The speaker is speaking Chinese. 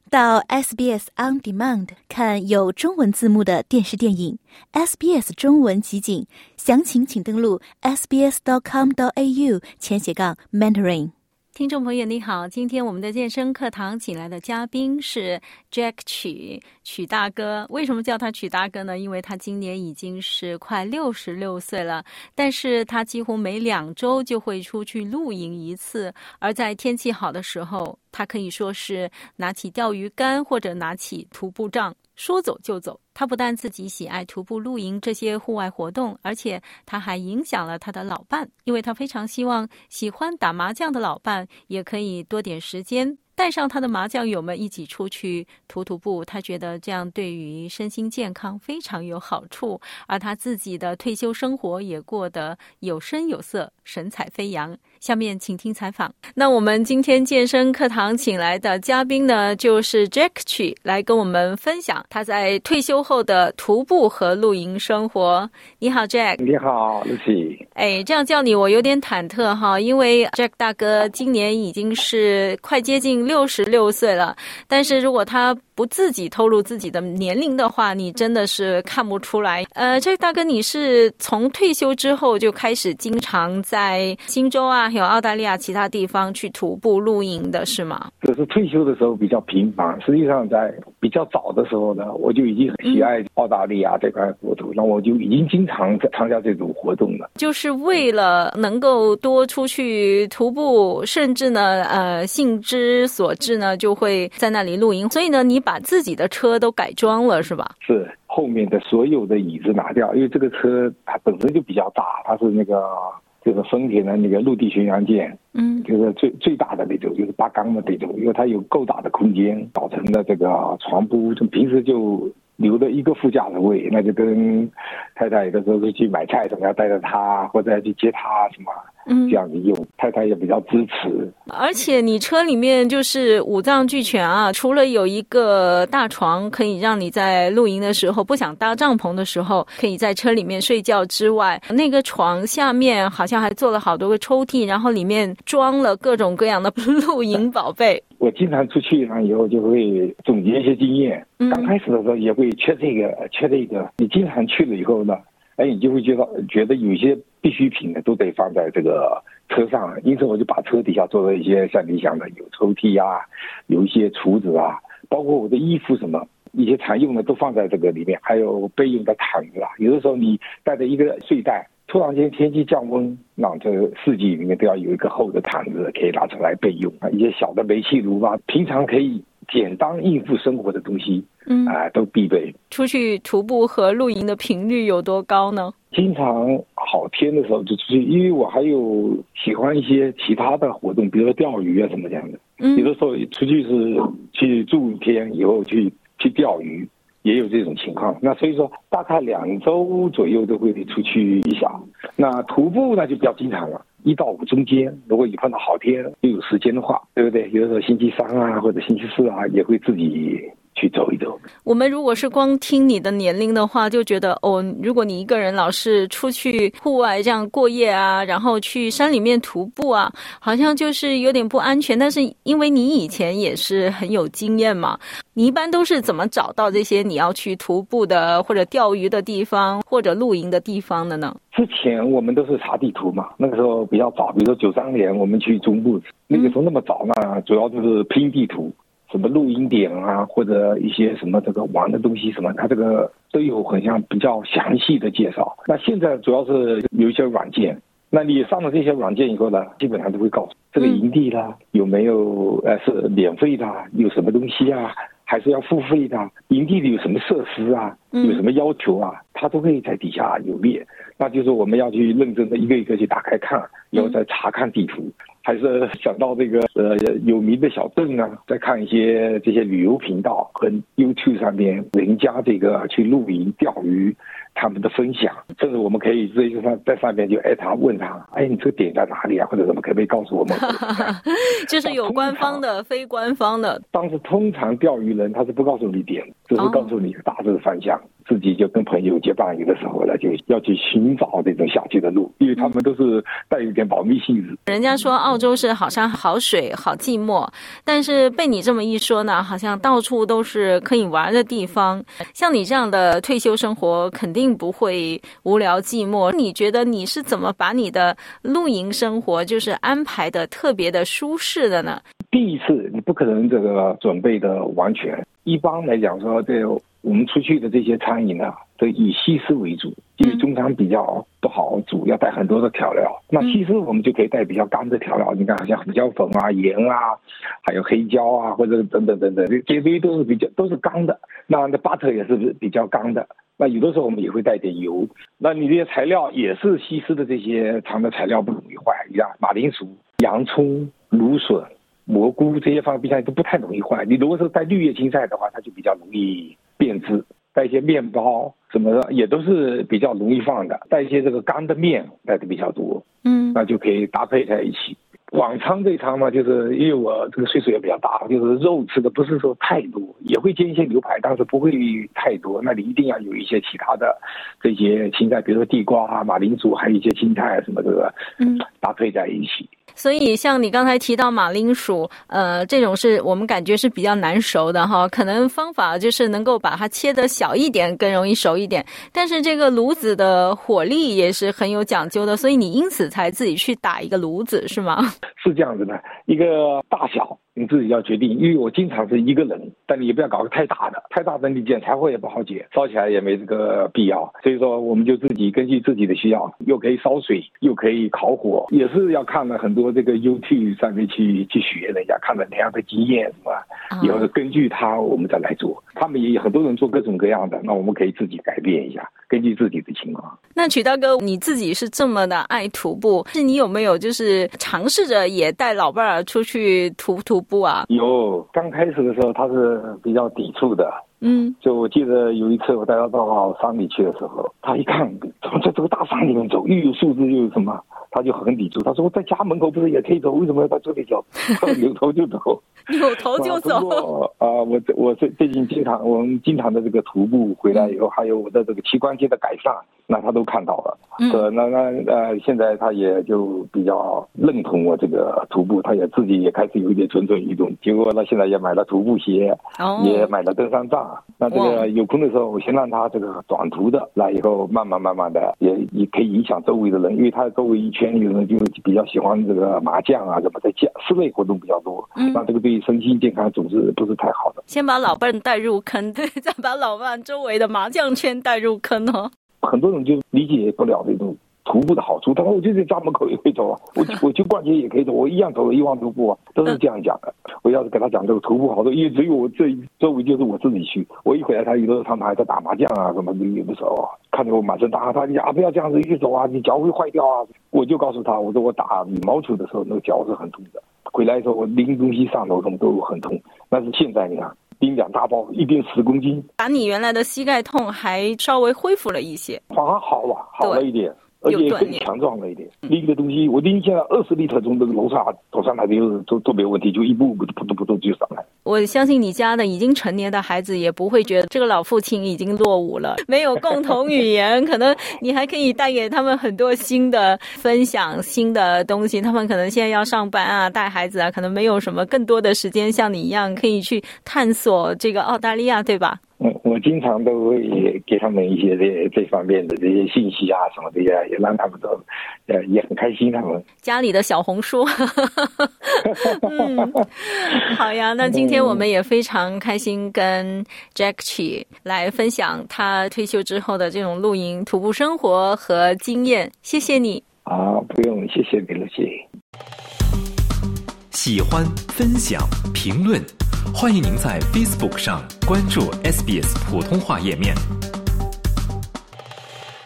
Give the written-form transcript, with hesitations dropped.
到 SBS On Demand 看有中文字幕的电视电影 SBS 中文集锦，详情请登录 sbs.com.au/Mandarin。听众朋友你好，今天我们的健身课堂请来的嘉宾是 Jack 曲大哥。为什么叫他曲大哥呢？因为他今年已经是快66岁了，但是他几乎每2周就会出去露营一次，而在天气好的时候，他可以说是拿起钓鱼竿或者拿起徒步杖，说走就走。他不但自己喜爱徒步露营这些户外活动，而且他还影响了他的老伴，因为他非常希望喜欢打麻将的老伴也可以多点时间带上他的麻将友们一起出去徒步，他觉得这样对于身心健康非常有好处，而他自己的退休生活也过得有声有色，神采飞扬。下面请听采访。那我们今天健身课堂请来的嘉宾呢，就是 Jack 曲来跟我们分享他在退休后的徒步和露营生活。你好 Jack。 你好 Lucy。 这样叫你我有点忐忑哈，因为 Jack 大哥今年已经是快接近66岁了，但是如果他不自己透露自己的年龄的话，你真的是看不出来。Jack 大哥，你是从退休之后就开始经常在新州啊还有澳大利亚其他地方去徒步露营的是吗？ 这是退休的时候比较频繁，实际上在比较早的时候呢，我就已经很喜爱澳大利亚这块国土，那我就已经经常参加这种活动了， 就是为了能够多出去徒步，甚至呢兴之所至呢就会在那里露营，所以呢你把自己的车都改装了是吧？ 是，后面的所有的椅子拿掉，因为这个车它本身就比较大，它是那个就是丰田的那个陆地巡洋舰，就是最大的那种，就是8缸的那种，因为它有够大的空间，造成的这个床铺就平时就留了一个副驾驶位，那就跟太太有的时候去买菜什么要带着她，或者要去接她什么，这样子用，太太也比较支持。 而且你车里面就是五脏俱全啊，除了有一个大床可以让你在露营的时候不想搭帐篷的时候可以在车里面睡觉之外，那个床下面好像还做了好多个抽屉，然后里面装了各种各样的露营宝贝。我经常出去以后就会总结一些经验，刚开始的时候也会缺这个缺这个，你经常去了以后呢，你就会觉得有些必需品呢都得放在这个车上，因此我就把车底下做了一些像你想的有抽屉啊，有一些橱子啊，包括我的衣服什么一些常用的都放在这个里面，还有备用的毯子啊，有的时候你带着一个睡袋，突然间天气降温，那这4季里面都要有一个厚的毯子可以拿出来备用啊，一些小的煤气炉啊，平常可以简单应付生活的东西都必备。 出去徒步和露营的频率有多高呢？ 经常好天的时候就出去，因为我还有喜欢一些其他的活动，比如说钓鱼啊什么这样的，有的时候出去是去住1天以后去钓鱼，也有这种情况。那所以说大概2周左右都会出去一下。那徒步呢就比较经常了，1到5中间，如果你碰到好天又有时间的话，对不对？有的时候星期3啊或者星期4啊也会自己去走一走。 我们如果是光听你的年龄的话，就觉得如果你一个人老是出去户外这样过夜啊，然后去山里面徒步啊，好像就是有点不安全。但是因为你以前也是很有经验嘛，你一般都是怎么找到这些你要去徒步的或者钓鱼的地方或者露营的地方的呢？ 之前我们都是查地图嘛，那个时候比较早，比如说93年我们去中部，那个时候那么早呢，主要就是拼地图，什么露营点啊，或者一些什么这个玩的东西什么，它这个都有很像比较详细的介绍。那现在主要是有一些软件，那你上了这些软件以后呢，基本上都会告诉这个营地啦有没有是免费的，有什么东西啊，还是要付费的，营地里有什么设施啊，有什么要求啊，它都会在底下有列。那就是我们要去认真的一个一个去打开看，然后再查看地图。还是想到这个有名的小镇啊，再看一些这些旅游频道和 YouTube 上面人家这个去露营钓鱼他们的分享，甚至我们可以直接在上面就他问他，你这个点在哪里啊，或者什么可不可以告诉我们？ 就是有官方的非官方的。 但是通常钓鱼人他是不告诉你点， 只是告诉你大致的方向，自己就跟朋友结伴，有的时候呢就要去寻找这种下去的路，因为他们都是带有点保密性质。 人家说澳洲是好山好水好寂寞，但是被你这么一说呢，好像到处都是可以玩的地方。像你这样的退休生活肯定不会无聊寂寞，你觉得你是怎么把你的露营生活就是安排的特别的舒适的呢？ 第一次你不可能这个准备的完全，一般来讲说我们出去的这些餐饮呢，都以西式为主，因为中餐比较不好煮，要带很多的调料。那西式我们就可以带比较干的调料，你看像胡椒粉啊、盐啊，还有黑椒啊，或者等等等等，这些都是干的。那 butter 也是比较干的。那有的时候我们也会带点油。那你这些材料也是西式的这些常的材料不容易坏，你看马铃薯、洋葱、芦笋、蘑菇这些放冰箱都不太容易坏。你如果是带绿叶青菜的话，它就比较容易变质。带一些面包什么的也都是比较容易放的，带一些这个干的面带的比较多，那就可以搭配在一起。晚餐这一餐嘛，就是因为我这个岁数也比较大，就是肉吃的不是说太多，也会煎一些牛排，但是不会太多。那你一定要有一些其他的这些青菜，比如说地瓜啊、马铃薯，还有一些青菜什么的，搭配在一起。 所以像你刚才提到马铃薯，这种是我们感觉是比较难熟的哈，可能方法就是能够把它切得小一点，更容易熟一点。但是这个炉子的火力也是很有讲究的，所以你因此才自己去打一个炉子，是吗？ 是这样子的，一个大小你自己要决定，因为我经常是一个人，但你也不要搞个太大的你剪柴火也不好剪，烧起来也没这个必要。所以说我们就自己根据自己的需要，又可以烧水，又可以烤火，也是要看了很多这个 YouTube 上面去学人家看了那样的经验什么，以后根据它我们再来做。他们也有很多人做各种各样的，那我们可以自己改变一下，根据自己的情况。 那曲大哥，你自己是这么的爱徒步，是你有没有就是尝试着也带老伴儿出去徒步啊？ 有，刚开始的时候他是比较抵触的。就我记得有一次我带他到山里去的时候，他一看怎么在这个大山里面走，又有树枝又有什么，他就很抵触。他说我在家门口不是也可以走，为什么要到这里走？扭头就走。 扭头就走。 我最近我们经常的这个徒步回来以后，还有我的这个膝关节的改善，那他都看到了。现在他也就比较认同我这个徒步，他也自己也开始有一点蠢移动。结果他现在也买了徒步鞋，也买了登山杖。那这个有空的时候，我先让他这个短途的，来以后慢慢的也可以影响周围的人，因为他周围一圈有人就比较喜欢这个麻将啊什么，在室内活动比较多，那这个对身心健康总是不是太好的。 先把老伴带入坑，对，再把老伴周围的麻将圈带入坑哦。 很多人就理解不了这种徒步的好处，他说我就在家门口也可以走啊，我去逛街也可以走，我一样走一望徒步啊，都是这样讲的。我要是给他讲这个徒步好处，因为只有我这周围就是我自己去，我一回来他有的时候他们还在打麻将啊什么的，有的时候看着我满身大汗，他不要这样子一走啊，你脚会坏掉啊。我就告诉他，我说我打羽毛球的时候那个脚是很痛的，回来的时候我拎东西上楼什么都很痛，但是现在你看拎2大包，一拎10公斤， 把你原来的膝盖痛还稍微恢复了一些， 反而好了一点，而且更强壮了一点。拎的东西，我拎现在20立特从这个楼上走上来的都没有问题，就一步扑通就上来。 我相信你家的已经成年的孩子也不会觉得这个老父亲已经落伍了，没有共同语言，可能你还可以带给他们很多新的分享、新的东西。他们可能现在要上班啊、带孩子啊，可能没有什么更多的时间像你一样可以去探索这个澳大利亚，对吧？ 我经常都会给他们一些这方面的这些信息啊什么的，也让他们都也很开心。他们家里的小红书好呀，那今天我们也非常开心跟 Jack Chi 来分享他退休之后的这种露营徒步生活和经验，谢谢你。 不用，谢谢你了，谢谢。 喜欢、分享、评论，欢迎您在 Facebook 上关注 SBS 普通话页面。